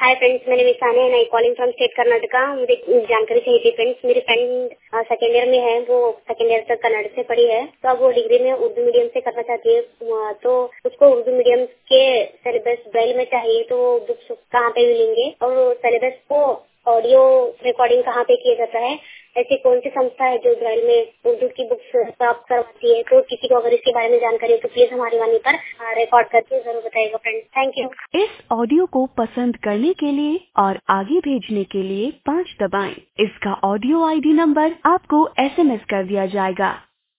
हाय friends, मेरे नाम Sania and I calling from state Karnataka. मुझे जानकारी चाहिए थी फ्रेंड्स। मेरी फ्रेंड सेकेंड ईयर में है, वो सेकेंड ईयर तक कन्नड़ से पढ़ी है, तो अब वो डिग्री में उर्दू मीडियम से करना चाहती है। तो उसको उर्दू मीडियम के सिलेबस ब्रेल में चाहिए, तो बुक्स कहाँ पे मिलेंगे और सिलेबस को ऑडियो रिकॉर्डिंग कहाँ पे किया जाता है? ऐसी कौन सी संस्था है जो ब्रेल में उर्दू की बुक्स प्राप्त करवाती है? तो किसी को अगर इसके बारे में जानकारी हो तो प्लीज हमारी वाणी पर रिकॉर्ड करके जरूर बताइएगा फ्रेंड्स। Thank you. इस ऑडियो को पसंद करने के लिए और आगे भेजने के लिए 5 दबाएं। इसका ऑडियो आईडी नंबर आपको SMS कर दिया जाएगा।